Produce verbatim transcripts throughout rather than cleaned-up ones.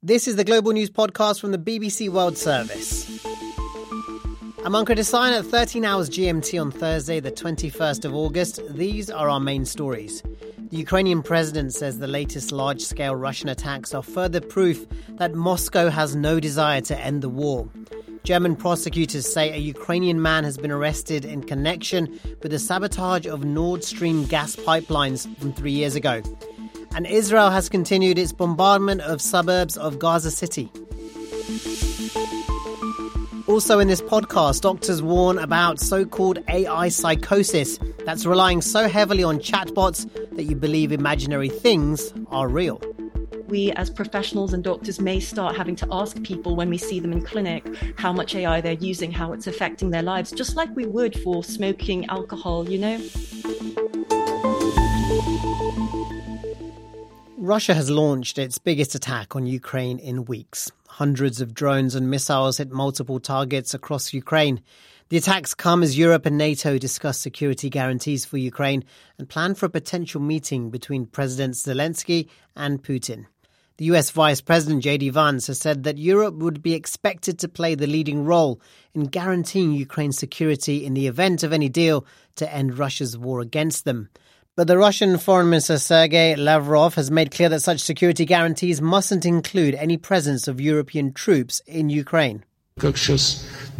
This is the Global News Podcast from the B B C World Service. I'm Ankur Desai at thirteen hours G M T on Thursday, the twenty-first of August. These are our main stories. The Ukrainian president says the latest large-scale Russian attacks are further proof that Moscow has no desire to end the war. German prosecutors say a Ukrainian man has been arrested in connection with the sabotage of Nord Stream gas pipelines from three years ago. And Israel has continued its bombardment of suburbs of Gaza City. Also in this podcast, doctors warn about so-called A I psychosis that's relying so heavily on chatbots that you believe imaginary things are real. We as professionals and doctors may start having to ask people when we see them in clinic how much A I they're using, how it's affecting their lives, just like we would for smoking alcohol, you know? Russia has launched its biggest attack on Ukraine in weeks. Hundreds of drones and missiles hit multiple targets across Ukraine. The attacks come as Europe and NATO discuss security guarantees for Ukraine and plan for a potential meeting between President Zelensky and Putin. The U S Vice President J D Vance has said that Europe would be expected to play the leading role in guaranteeing Ukraine's security in the event of any deal to end Russia's war against them. But the Russian Foreign Minister Sergei Lavrov has made clear that such security guarantees mustn't include any presence of European troops in Ukraine. As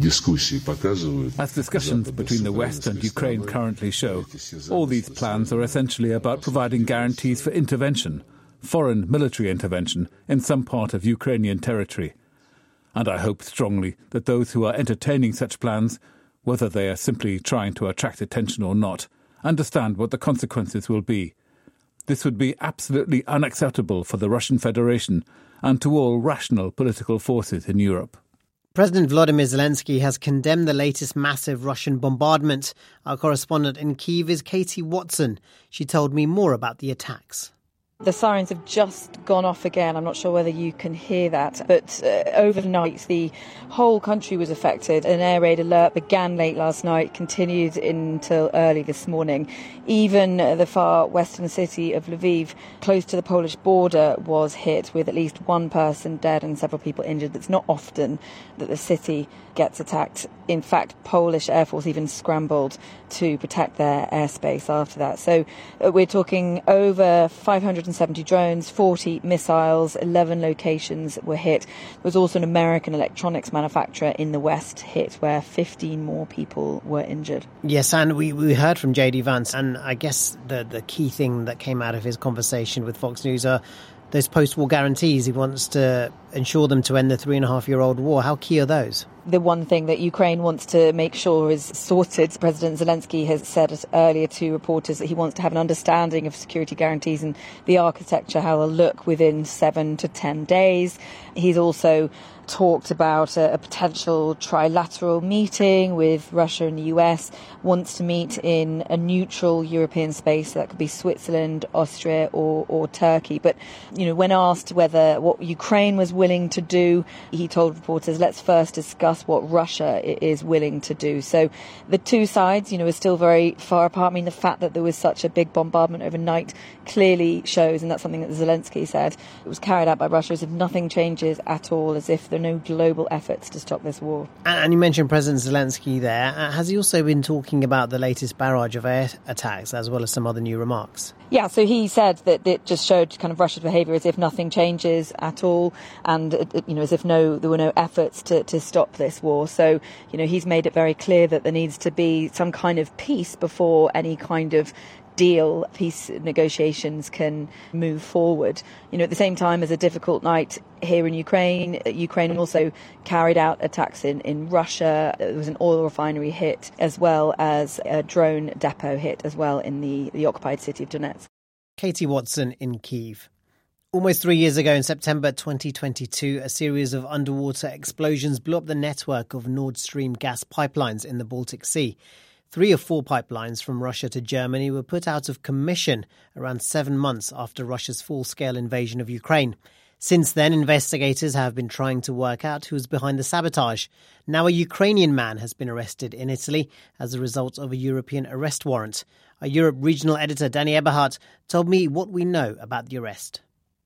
discussions between the West and Ukraine currently show, all these plans are essentially about providing guarantees for intervention, foreign military intervention, in some part of Ukrainian territory. And I hope strongly that those who are entertaining such plans, whether they are simply trying to attract attention or not, understand what the consequences will be. This would be absolutely unacceptable for the Russian Federation and to all rational political forces in Europe. President Volodymyr Zelensky has condemned the latest massive Russian bombardment. Our correspondent in Kyiv is Katie Watson. She told me more about the attacks. The sirens have just gone off again. I'm not sure whether you can hear that, but uh, overnight the whole country was affected. An air raid alert began late last night, continued until early this morning. Even the far western city of Lviv, close to the Polish border, was hit with at least one person dead and several people injured. It's not often that the city gets attacked. In fact, Polish Air Force even scrambled to protect their airspace after that. So uh, we're talking over five hundred seventy drones, forty missiles, eleven locations were hit. There was also an American electronics manufacturer in the west hit where fifteen more people were injured. Yes, and we, we heard from J D Vance, and I guess the, the key thing that came out of his conversation with Fox News are those post-war guarantees. He wants to ensure them to end the three and a half year old war. How key are those? The one thing that Ukraine wants to make sure is sorted. President Zelensky has said earlier to reporters that he wants to have an understanding of security guarantees and the architecture, how they'll look within seven to ten days. He's also talked about a, a potential trilateral meeting with Russia and the U S, wants to meet in a neutral European space. So that could be Switzerland, Austria or, or Turkey. But, you know, when asked whether what Ukraine was willing to do, he told reporters, let's first discuss what Russia is willing to do. So the two sides, you know, are still very far apart. I mean, the fact that there was such a big bombardment overnight clearly shows, and that's something that Zelensky said, it was carried out by Russia as if nothing changes at all, as if there are no global efforts to stop this war. And you mentioned President Zelensky there. Has he also been talking about the latest barrage of air attacks as well as some other new remarks? Yeah, so he said that it just showed kind of Russia's behaviour as if nothing changes at all, and you know, as if no, there were no efforts to, to stop this war. So, you know, he's made it very clear that there needs to be some kind of peace before any kind of deal, peace negotiations can move forward. You know, at the same time as a difficult night here in Ukraine, Ukraine also carried out attacks in, in Russia. There was an oil refinery hit as well as a drone depot hit as well in the, the occupied city of Donetsk. Katie Watson in Kyiv. Almost three years ago in September twenty twenty-two, a series of underwater explosions blew up the network of Nord Stream gas pipelines in the Baltic Sea. Three of four pipelines from Russia to Germany were put out of commission around seven months after Russia's full-scale invasion of Ukraine. Since then, investigators have been trying to work out who's behind the sabotage. Now a Ukrainian man has been arrested in Italy as a result of a European arrest warrant. Our Europe regional editor Danny Eberhardt told me what we know about the arrest.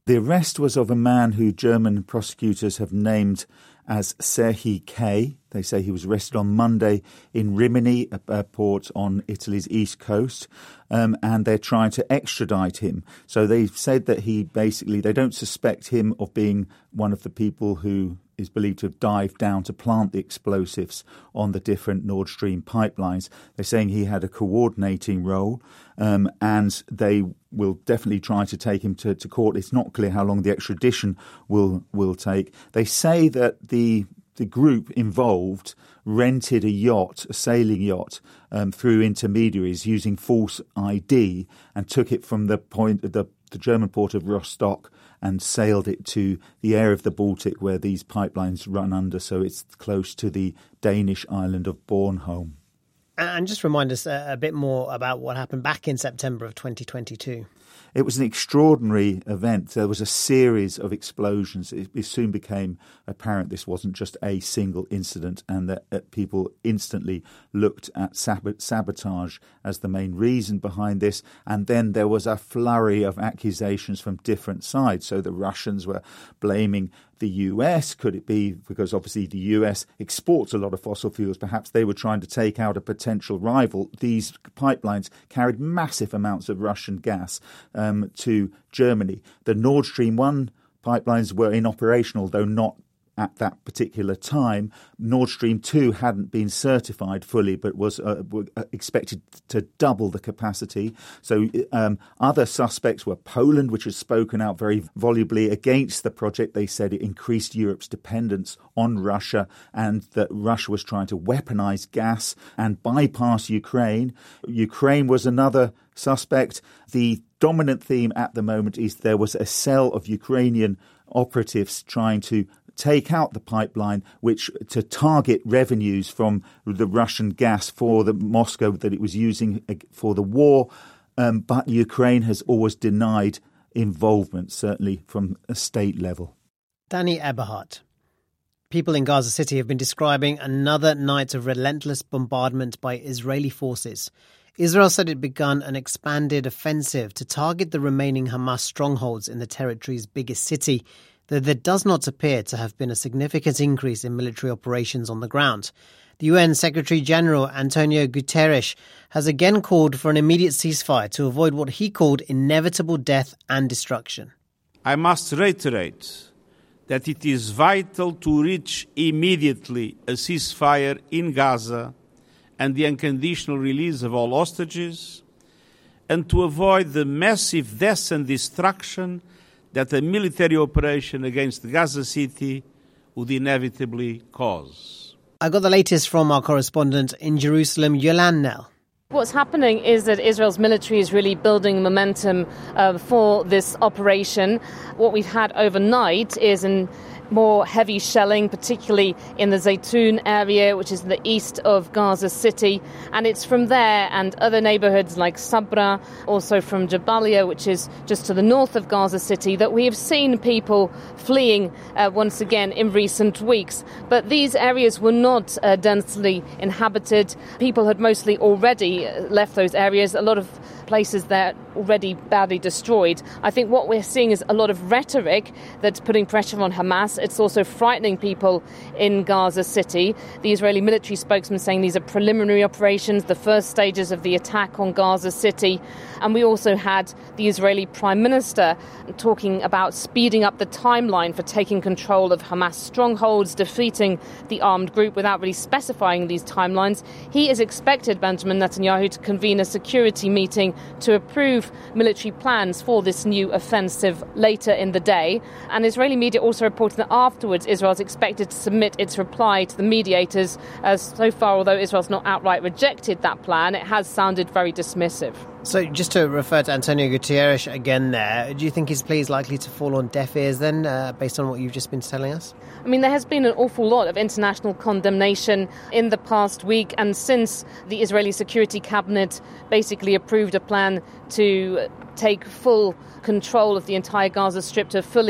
The arrest was of a man who German prosecutors have named as Serhii K. They say he was arrested on Monday in Rimini, a, a port on Italy's east coast, um, and they're trying to extradite him. So they've said that he basically, they don't suspect him of being one of the people who is believed to have dived down to plant the explosives on the different Nord Stream pipelines. They're saying he had a coordinating role, um, and they will definitely try to take him to, to court. It's not clear how long the extradition will will take. They say that the the group involved rented a yacht, a sailing yacht, um, through intermediaries using false I D and took it from the point the, the German port of Rostock and sailed it to the area of the Baltic where these pipelines run under, so it's close to the Danish island of Bornholm. And just remind us a, a bit more about what happened back in September of twenty twenty-two. It was an extraordinary event. There was a series of explosions. It, it soon became apparent this wasn't just a single incident, and that, that people instantly looked at sab- sabotage as the main reason behind this. And then there was a flurry of accusations from different sides. So the Russians were blaming the U S. Could it be because obviously the U S exports a lot of fossil fuels? Perhaps they were trying to take out a potential rival. These pipelines carried massive amounts of Russian gas um, to Germany. The Nord Stream one pipelines were inoperational, though not at that particular time. Nord Stream two hadn't been certified fully, but was uh, expected to double the capacity. So um, other suspects were Poland, which has spoken out very volubly against the project. They said it increased Europe's dependence on Russia and that Russia was trying to weaponize gas and bypass Ukraine. Ukraine was another suspect. The dominant theme at the moment is there was a cell of Ukrainian operatives trying to take out the pipeline, which to target revenues from the Russian gas for the Moscow that it was using for the war. Um, but Ukraine has always denied involvement, certainly from a state level. Danny Eberhardt. People in Gaza City have been describing another night of relentless bombardment by Israeli forces. Israel said it begun an expanded offensive to target the remaining Hamas strongholds in the territory's biggest city, though there does not appear to have been a significant increase in military operations on the ground. The U N Secretary-General Antonio Guterres has again called for an immediate ceasefire to avoid what he called inevitable death and destruction. I must reiterate that it is vital to reach immediately a ceasefire in Gaza and the unconditional release of all hostages, and to avoid the massive deaths and destruction that a military operation against Gaza City would inevitably cause. I got the latest from our correspondent in Jerusalem, Yolande Nell. What's happening is that Israel's military is really building momentum uh, for this operation. What we've had overnight is an more heavy shelling, particularly in the Zaytun area, which is in the east of Gaza City. And it's from there and other neighborhoods like Sabra, also from Jabalia, which is just to the north of Gaza City, that we have seen people fleeing uh, once again in recent weeks. But these areas were not uh, densely inhabited. People had mostly already left those areas. A lot of places there already badly destroyed. I think what we're seeing is a lot of rhetoric that's putting pressure on Hamas. It's also frightening people in Gaza City. The Israeli military spokesman saying these are preliminary operations, the first stages of the attack on Gaza City. And we also had the Israeli Prime Minister talking about speeding up the timeline for taking control of Hamas strongholds, defeating the armed group without really specifying these timelines. He is expected, Benjamin Netanyahu, to convene a security meeting to approve military plans for this new offensive later in the day. And Israeli media also reported that afterwards Israel is expected to submit its reply to the mediators. As so far, although Israel's not outright rejected that plan, it has sounded very dismissive. So just to refer to Antonio Guterres again there, do you think his plea is likely to fall on deaf ears then, uh, based on what you've just been telling us? I mean, there has been an awful lot of international condemnation in the past week, and since the Israeli Security Cabinet basically approved a plan to take full control of the entire Gaza Strip, to fully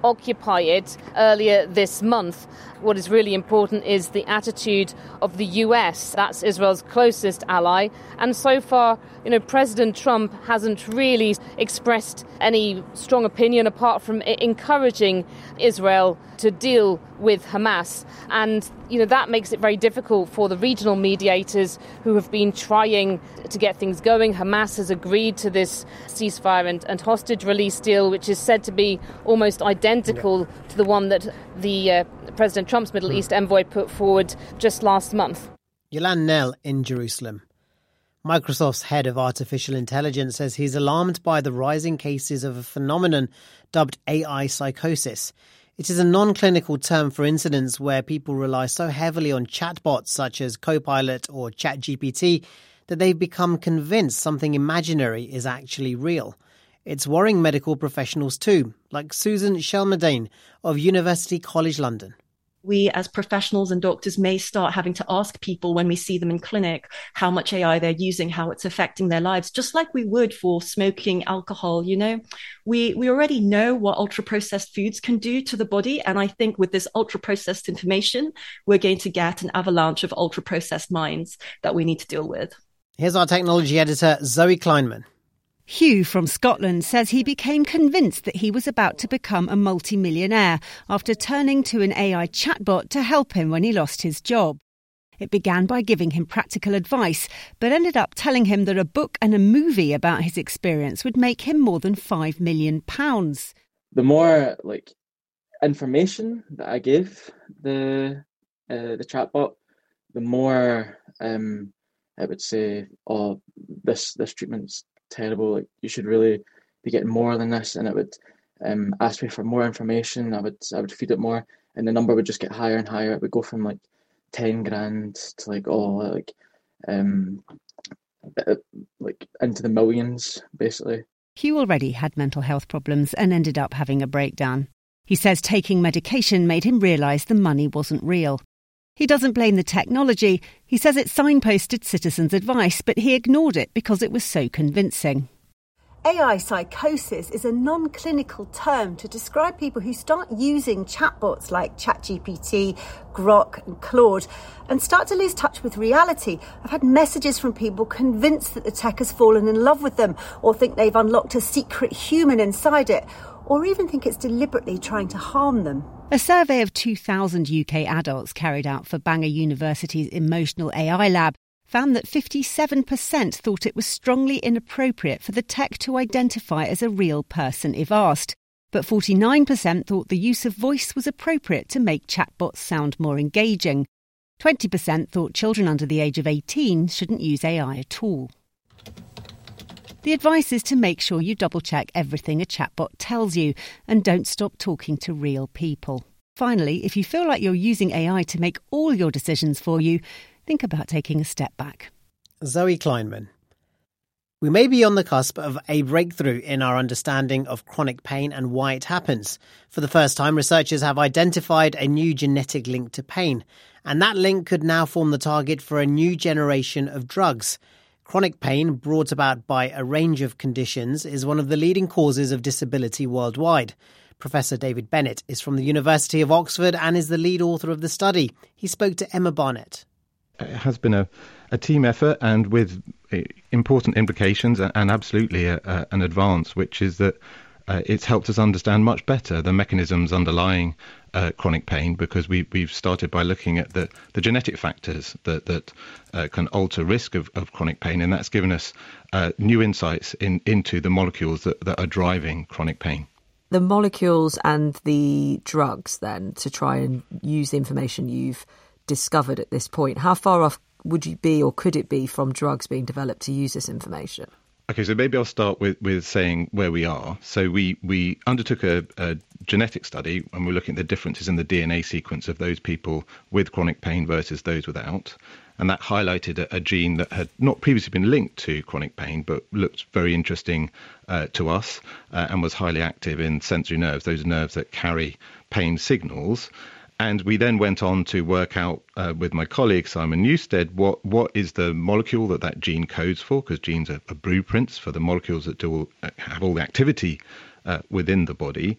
occupy it earlier this month. What is really important is the attitude of the U S. That's Israel's closest ally. And so far, you know, President Trump hasn't really expressed any strong opinion apart from encouraging Israel to deal with Hamas. And, you know, that makes it very difficult for the regional mediators who have been trying to get things going. Hamas has agreed to this ceasefire and, and hostage release deal, which is said to be almost identical yeah. to the one that the uh, President Trump's Middle mm. East envoy put forward just last month. Yolan Nell in Jerusalem. Microsoft's head of artificial intelligence says he's alarmed by the rising cases of a phenomenon dubbed A I psychosis. It is a non-clinical term for incidents where people rely so heavily on chatbots such as Copilot or ChatGPT that they've become convinced something imaginary is actually real. It's worrying medical professionals too, like Susan Shelmerdine of University College London. We as professionals and doctors may start having to ask people when we see them in clinic how much A I they're using, how it's affecting their lives, just like we would for smoking, alcohol, you know. We we already know what ultra-processed foods can do to the body. And I think with this ultra-processed information, we're going to get an avalanche of ultra-processed minds that we need to deal with. Here's our technology editor, Zoe Kleinman. Hugh from Scotland says he became convinced that he was about to become a multimillionaire after turning to an A I chatbot to help him when he lost his job. It began by giving him practical advice, but ended up telling him that a book and a movie about his experience would make him more than five million pounds. The more like information that I give the uh, the chatbot, the more um, I would say, oh, this this treatment's terrible, like you should really be getting more than this, and it would um ask me for more information. I would I would feed it more, and the number would just get higher and higher. It would go from like ten grand to like oh like um like into the millions basically. Hugh already had mental health problems and ended up having a breakdown. He says taking medication made him realise the money wasn't real. He doesn't blame the technology. He says it signposted citizens' advice, but he ignored it because it was so convincing. A I psychosis is a non-clinical term to describe people who start using chatbots like ChatGPT, Grok and Claude and start to lose touch with reality. I've had messages from people convinced that the tech has fallen in love with them or think they've unlocked a secret human inside it, or even think it's deliberately trying to harm them. A survey of two thousand U K adults carried out for Bangor University's Emotional A I Lab found that fifty-seven percent thought it was strongly inappropriate for the tech to identify as a real person if asked. But forty-nine percent thought the use of voice was appropriate to make chatbots sound more engaging. twenty percent thought children under the age of eighteen shouldn't use A I at all. The advice is to make sure you double-check everything a chatbot tells you and don't stop talking to real people. Finally, if you feel like you're using A I to make all your decisions for you, think about taking a step back. Zoe Kleinman. We may be on the cusp of a breakthrough in our understanding of chronic pain and why it happens. For the first time, researchers have identified a new genetic link to pain, and that link could now form the target for a new generation of drugs. Chronic pain, brought about by a range of conditions, is one of the leading causes of disability worldwide. Professor David Bennett is from the University of Oxford and is the lead author of the study. He spoke to Emma Barnett. It has been a, a team effort and with important implications and absolutely a, a, an advance, which is that uh, it's helped us understand much better the mechanisms underlying uh, chronic pain, because we, we've started by looking at the, the genetic factors that, that uh, can alter risk of, of chronic pain, and that's given us uh, new insights in, into the molecules that, that are driving chronic pain. The molecules and the drugs, then, to try and use the information you've discovered at this point, how far off would you be or could it be from drugs being developed to use this information? Okay, so maybe I'll start with, with saying where we are. So we, we undertook a, a genetic study and we're looking at the differences in the D N A sequence of those people with chronic pain versus those without. And that highlighted a, a gene that had not previously been linked to chronic pain, but looked very interesting uh, to us uh, and was highly active in sensory nerves, those nerves that carry pain signals. And we then went on to work out uh, with my colleague Simon Newstead what, what is the molecule that that gene codes for, because genes are, are blueprints for the molecules that do all, have all the activity uh, within the body.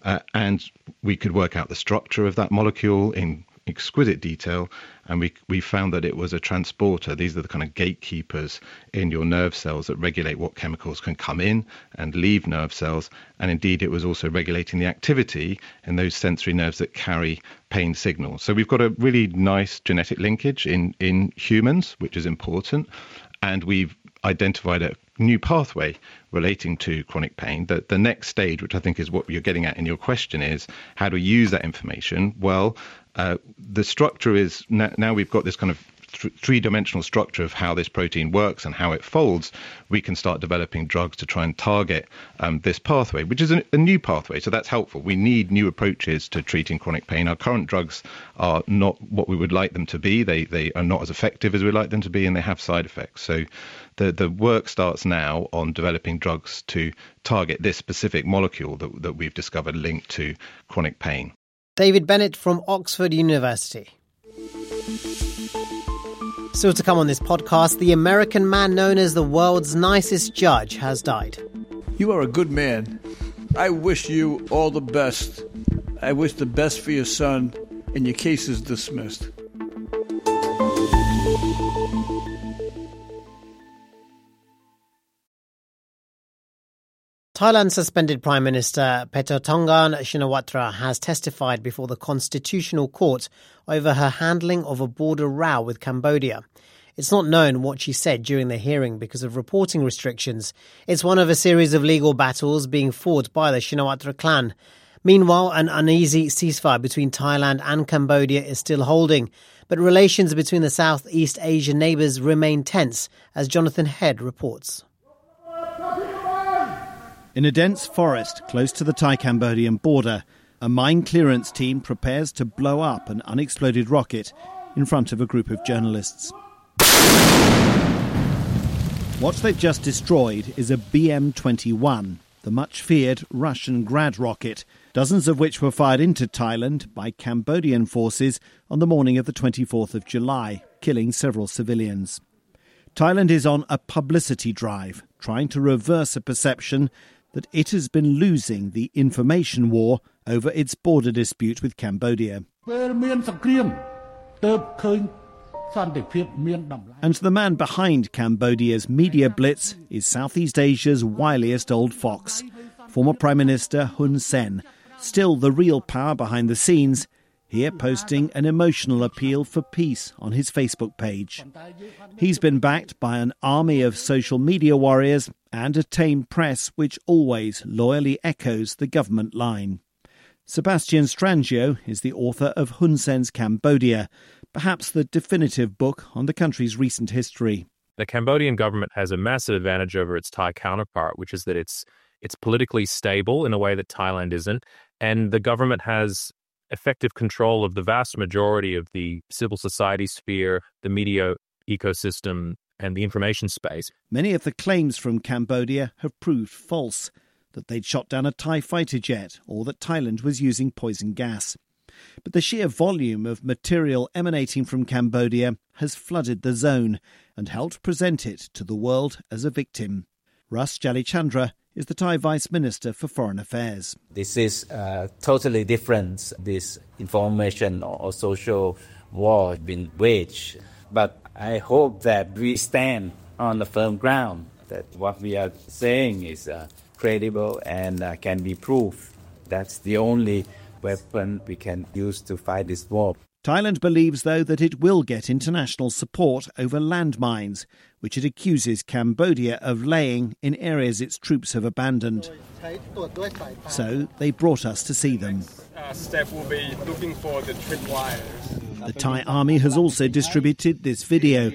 Uh, and we could work out the structure of that molecule in exquisite detail, and we we found that it was a transporter. These are the kind of gatekeepers in your nerve cells that regulate what chemicals can come in and leave nerve cells, and indeed it was also regulating the activity in those sensory nerves that carry pain signals. So we've got a really nice genetic linkage in, in humans, which is important, and we've identified a new pathway relating to chronic pain. The, the next stage, which I think is what you're getting at in your question, is how do we use that information? Well, uh, the structure is, now, now we've got this kind of th- three-dimensional structure of how this protein works and how it folds. We can start developing drugs to try and target um, this pathway, which is a, a new pathway. So that's helpful. We need new approaches to treating chronic pain. Our current drugs are not what we would like them to be. They they are not as effective as we'd like them to be, and they have side effects. So the, the work starts now on developing drugs to target this specific molecule that, that we've discovered linked to chronic pain. David Bennett from Oxford University. Still to come on this podcast, the American man known as the world's nicest judge has died. You are a good man. I wish you all the best. I wish the best for your son, and your case is dismissed. Thailand's suspended Prime Minister Paetongtarn Shinawatra has testified before the Constitutional Court over her handling of a border row with Cambodia. It's not known what she said during the hearing because of reporting restrictions. It's one of a series of legal battles being fought by the Shinawatra clan. Meanwhile, an uneasy ceasefire between Thailand and Cambodia is still holding, but relations between the Southeast Asian neighbours remain tense, as Jonathan Head reports. In a dense forest close to the Thai-Cambodian border, a mine clearance team prepares to blow up an unexploded rocket in front of a group of journalists. What they've just destroyed is a B M twenty-one, the much-feared Russian Grad rocket, dozens of which were fired into Thailand by Cambodian forces on the morning of the twenty-fourth of July, killing several civilians. Thailand is on a publicity drive, trying to reverse a perception that it has been losing the information war over its border dispute with Cambodia. And the man behind Cambodia's media blitz is Southeast Asia's wiliest old fox, former Prime Minister Hun Sen, still the real power behind the scenes, here posting an emotional appeal for peace on his Facebook page. He's been backed by an army of social media warriors and a tame press which always loyally echoes the government line. Sebastian Strangio is the author of Hun Sen's Cambodia, perhaps the definitive book on the country's recent history. The Cambodian government has a massive advantage over its Thai counterpart, which is that it's it's politically stable in a way that Thailand isn't, and the government has effective control of the vast majority of the civil society sphere, the media ecosystem, and the information space. Many of the claims from Cambodia have proved false, that they'd shot down a Thai fighter jet or that Thailand was using poison gas. But the sheer volume of material emanating from Cambodia has flooded the zone and helped present it to the world as a victim. Russ Jalichandra is the Thai Vice Minister for Foreign Affairs. This is uh, totally different. This information or social war has been waged. But I hope that we stand on the firm ground, that what we are saying is uh, credible and uh, can be proved. That's the only weapon we can use to fight this war. Thailand believes, though, that it will get international support over landmines, which it accuses Cambodia of laying in areas its troops have abandoned. So they brought us to see them. Uh, staff will be looking for the tripwires. The Thai army has also distributed this video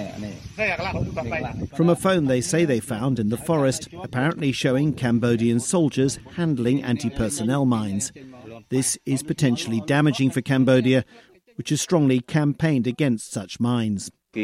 from a phone they say they found in the forest, apparently showing Cambodian soldiers handling anti-personnel mines. This is potentially damaging for Cambodia, which has strongly campaigned against such mines. But,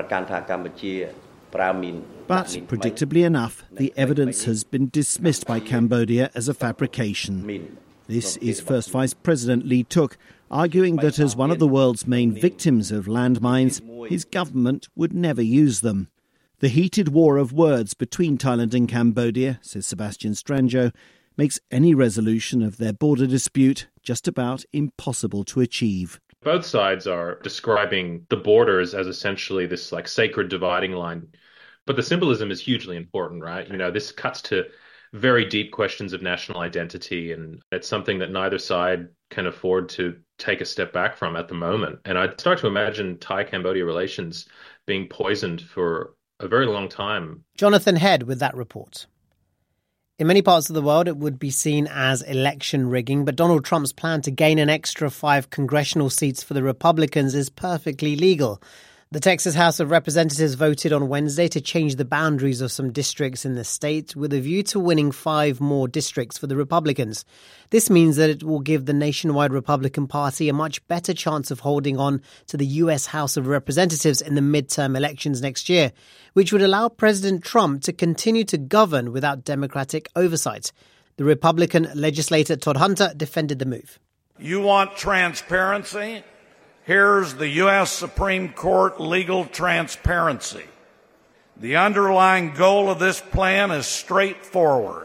predictably enough, the evidence has been dismissed by Cambodia as a fabrication. This is First Vice President Lee Tuk, arguing that as one of the world's main victims of landmines, his government would never use them. The heated war of words between Thailand and Cambodia, says Sebastian Strangio, makes any resolution of their border dispute just about impossible to achieve. Both sides are describing the borders as essentially this like sacred dividing line. But the symbolism is hugely important, right? You know, this cuts to very deep questions of national identity, and it's something that neither side can afford to take a step back from at the moment. And I start to imagine Thai-Cambodia relations being poisoned for a very long time. Jonathan Head with that report. In many parts of the world, it would be seen as election rigging, but Donald Trump's plan to gain an extra five congressional seats for the Republicans is perfectly legal. The Texas House of Representatives voted on Wednesday to change the boundaries of some districts in the state with a view to winning five more districts for the Republicans. This means that it will give the nationwide Republican Party a much better chance of holding on to the U S House of Representatives in the midterm elections next year, which would allow President Trump to continue to govern without Democratic oversight. The Republican legislator Todd Hunter defended the move. You want transparency? Here's the U S Supreme Court legal transparency. The underlying goal of this plan is straightforward.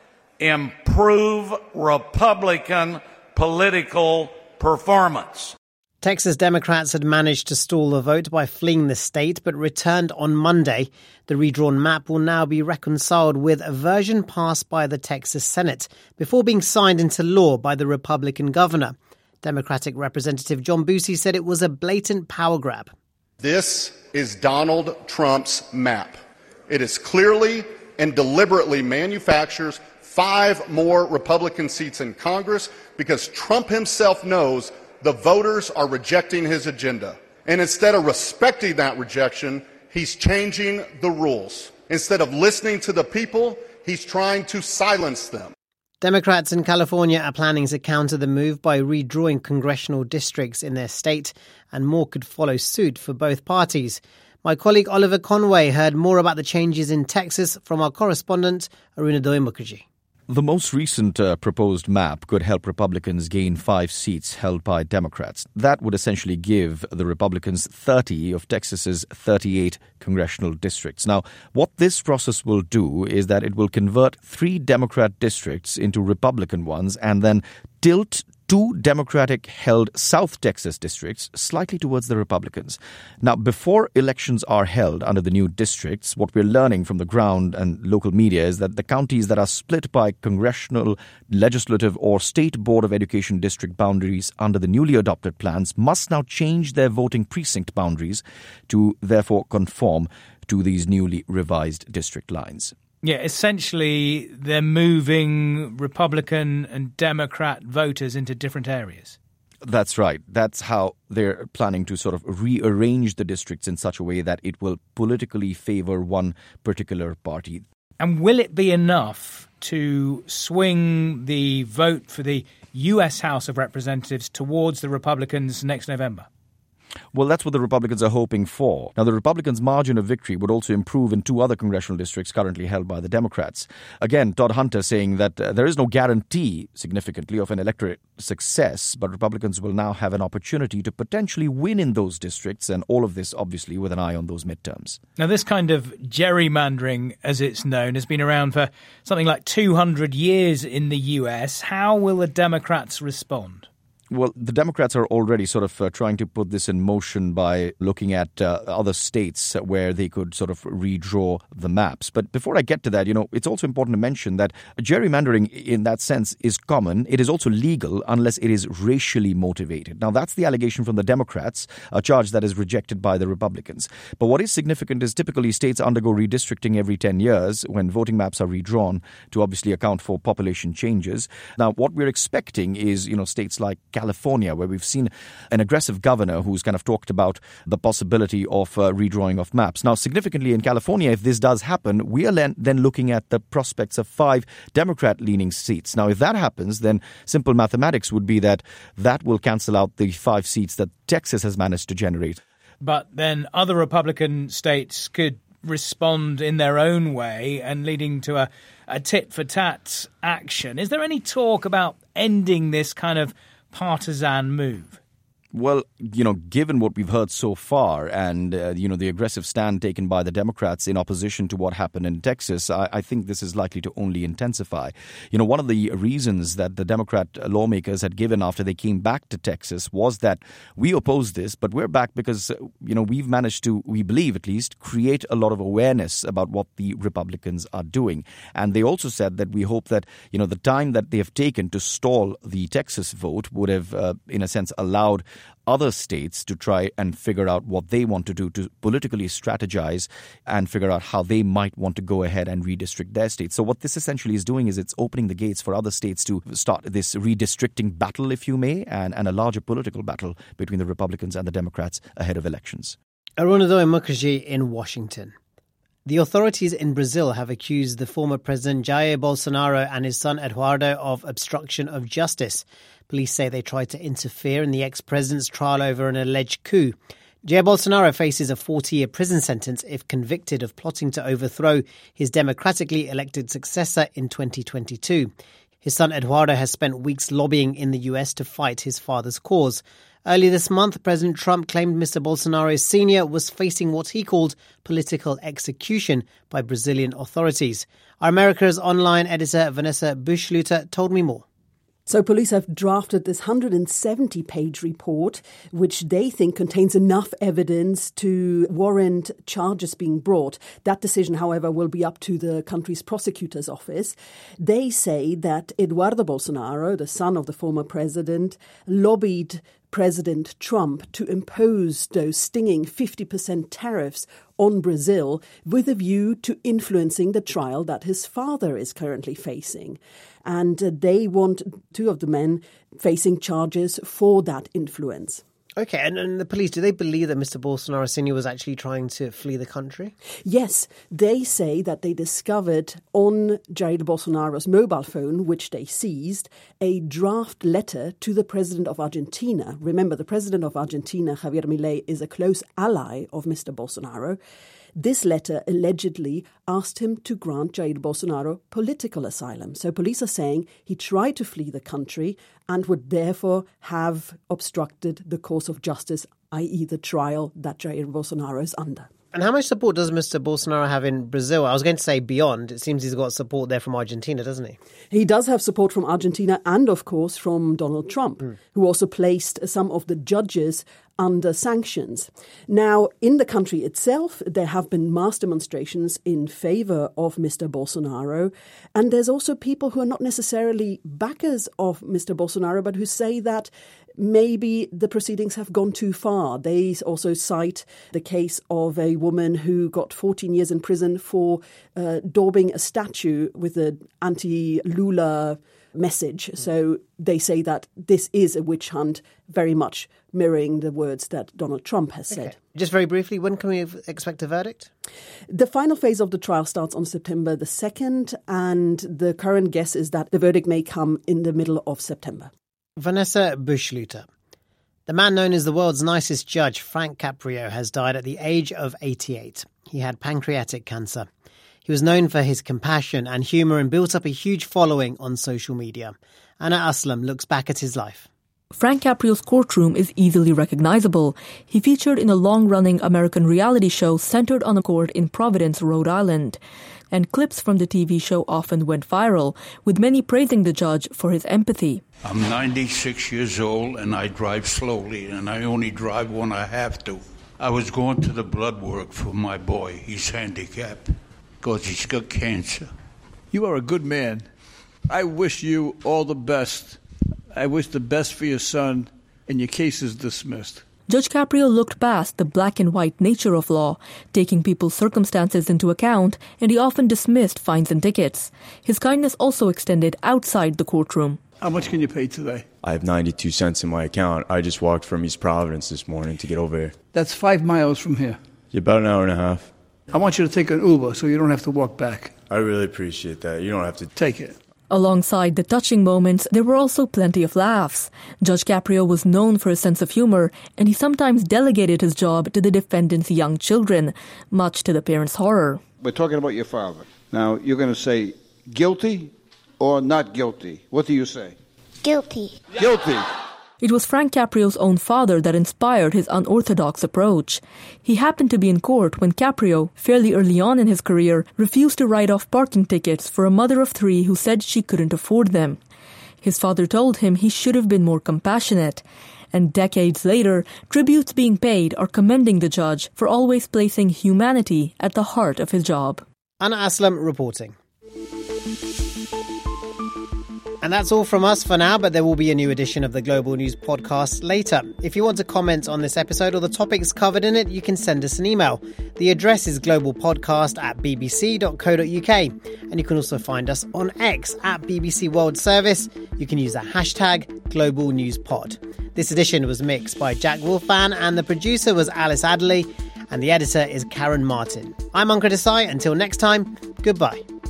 Improve Republican political performance. Texas Democrats had managed to stall the vote by fleeing the state, but returned on Monday. The redrawn map will now be reconciled with a version passed by the Texas Senate before being signed into law by the Republican governor. Democratic Representative John Busey said it was a blatant power grab. This is Donald Trump's map. It is clearly and deliberately manufactures five more Republican seats in Congress because Trump himself knows the voters are rejecting his agenda. And instead of respecting that rejection, he's changing the rules. Instead of listening to the people, he's trying to silence them. Democrats in California are planning to counter the move by redrawing congressional districts in their state, and more could follow suit for both parties. My colleague Oliver Conway heard more about the changes in Texas from our correspondent Arunadoy Mukherjee. The most recent uh, proposed map could help Republicans gain five seats held by Democrats. That would essentially give the Republicans thirty of Texas's thirty-eight congressional districts. Now, what this process will do is that it will convert three Democrat districts into Republican ones and then tilt two Democratic-held South Texas districts slightly towards the Republicans. Now, before elections are held under the new districts, what we're learning from the ground and local media is that the counties that are split by congressional, legislative, or state board of education district boundaries under the newly adopted plans must now change their voting precinct boundaries to therefore conform to these newly revised district lines. Yeah, essentially, they're moving Republican and Democrat voters into different areas. That's right. That's how they're planning to sort of rearrange the districts in such a way that it will politically favor one particular party. And will it be enough to swing the vote for the U S House of Representatives towards the Republicans next November? Well, that's what the Republicans are hoping for. Now, the Republicans' margin of victory would also improve in two other congressional districts currently held by the Democrats. Again, Todd Hunter saying that uh, there is no guarantee, significantly, of an electorate success, but Republicans will now have an opportunity to potentially win in those districts, and all of this, obviously, with an eye on those midterms. Now, this kind of gerrymandering, as it's known, has been around for something like two hundred years in the U S. How will the Democrats respond? Well, the Democrats are already sort of uh, trying to put this in motion by looking at uh, other states where they could sort of redraw the maps. But before I get to that, you know, it's also important to mention that gerrymandering in that sense is common. It is also legal unless it is racially motivated. Now, that's the allegation from the Democrats, a charge that is rejected by the Republicans. But what is significant is typically states undergo redistricting every ten years when voting maps are redrawn to obviously account for population changes. Now, what we're expecting is, you know, states like California, where we've seen an aggressive governor who's kind of talked about the possibility of uh, redrawing of maps. Now, significantly in California, if this does happen, we are then looking at the prospects of five Democrat-leaning seats. Now, if that happens, then simple mathematics would be that that will cancel out the five seats that Texas has managed to generate. But then other Republican states could respond in their own way and leading to a, a tit-for-tat action. Is there any talk about ending this kind of partisan move? Well, you know, given what we've heard so far and, uh, you know, the aggressive stand taken by the Democrats in opposition to what happened in Texas, I, I think this is likely to only intensify. You know, one of the reasons that the Democrat lawmakers had given after they came back to Texas was that we oppose this, but we're back because, you know, we've managed to, we believe at least, create a lot of awareness about what the Republicans are doing. And they also said that we hope that, you know, the time that they have taken to stall the Texas vote would have, uh, in a sense, allowed other states to try and figure out what they want to do to politically strategize and figure out how they might want to go ahead and redistrict their states. So what this essentially is doing is it's opening the gates for other states to start this redistricting battle, if you may, and, and a larger political battle between the Republicans and the Democrats ahead of elections. Arunadoy Mukherjee in Washington. The authorities in Brazil have accused the former president Jair Bolsonaro and his son Eduardo of obstruction of justice. Police say they tried to interfere in the ex-president's trial over an alleged coup. Jair Bolsonaro faces a forty-year prison sentence if convicted of plotting to overthrow his democratically elected successor in twenty twenty-two. His son Eduardo has spent weeks lobbying in the U S to fight his father's cause. Earlier this month, President Trump claimed Mister Bolsonaro Senior was facing what he called political execution by Brazilian authorities. Our America's online editor Vanessa Buschluter told me more. So police have drafted this one hundred seventy page report, which they think contains enough evidence to warrant charges being brought. That decision, however, will be up to the country's prosecutor's office. They say that Eduardo Bolsonaro, the son of the former president, lobbied President Trump to impose those stinging fifty percent tariffs on Brazil with a view to influencing the trial that his father is currently facing. And uh, they want two of the men facing charges for that influence. Okay, and, and the police, do they believe that Mister Bolsonaro Senior was actually trying to flee the country? Yes, they say that they discovered on Jair Bolsonaro's mobile phone, which they seized, a draft letter to the president of Argentina. Remember, the president of Argentina, Javier Milei, is a close ally of Mister Bolsonaro. This letter allegedly asked him to grant Jair Bolsonaro political asylum. So police are saying he tried to flee the country and would therefore have obstructed the course of justice, that is the trial that Jair Bolsonaro is under. And how much support does Mister Bolsonaro have in Brazil? I was going to say beyond. It seems he's got support there from Argentina, doesn't he? He does have support from Argentina and, of course, from Donald Trump, mm. who also placed some of the judges under sanctions. Now, in the country itself, there have been mass demonstrations in favor of Mister Bolsonaro. And there's also people who are not necessarily backers of Mister Bolsonaro, but who say that maybe the proceedings have gone too far. They also cite the case of a woman who got fourteen years in prison for uh, daubing a statue with an anti-Lula message. Mm. So they say that this is a witch hunt, very much mirroring the words that Donald Trump has said. Okay. Just very briefly, when can we expect a verdict? The final phase of the trial starts on September the second, and the current guess is that the verdict may come in the middle of September. Vanessa Buschluter. The man known as the world's nicest judge, Frank Caprio, has died at the age of eighty-eight. He had pancreatic cancer. He was known for his compassion and humour and built up a huge following on social media. Anna Aslam looks back at his life. Frank Caprio's courtroom is easily recognizable. He featured in a long-running American reality show centered on a court in Providence, Rhode Island. And clips from the T V show often went viral, with many praising the judge for his empathy. I'm ninety-six years old and I drive slowly, and I only drive when I have to. I was going to the blood work for my boy. He's handicapped because he's got cancer. You are a good man. I wish you all the best. I wish the best for your son, and your case is dismissed. Judge Caprio looked past the black and white nature of law, taking people's circumstances into account, and he often dismissed fines and tickets. His kindness also extended outside the courtroom. How much can you pay today? I have ninety-two cents in my account. I just walked from East Providence this morning to get over here. That's five miles from here. Yeah, about an hour and a half. I want you to take an Uber so you don't have to walk back. I really appreciate that. You don't have to take it. Alongside the touching moments, there were also plenty of laughs. Judge Caprio was known for his sense of humor, and he sometimes delegated his job to the defendant's young children, much to the parents' horror. We're talking about your father. Now, you're going to say guilty or not guilty. What do you say? Guilty. Guilty. It was Frank Caprio's own father that inspired his unorthodox approach. He happened to be in court when Caprio, fairly early on in his career, refused to write off parking tickets for a mother of three who said she couldn't afford them. His father told him he should have been more compassionate. And decades later, tributes being paid are commending the judge for always placing humanity at the heart of his job. Anna Aslam reporting. And that's all from us for now, but there will be a new edition of the Global News podcast later. If you want to comment on this episode or the topics covered in it, you can send us an email. The address is globalpodcast at bbc dot co dot uk. And you can also find us on X at B B C World Service. You can use the hashtag Global News Pod. This edition was mixed by Jack Wolfan and the producer was Alice Adderley and the editor is Karen Martin. I'm Ankur Desai. Until next time, goodbye.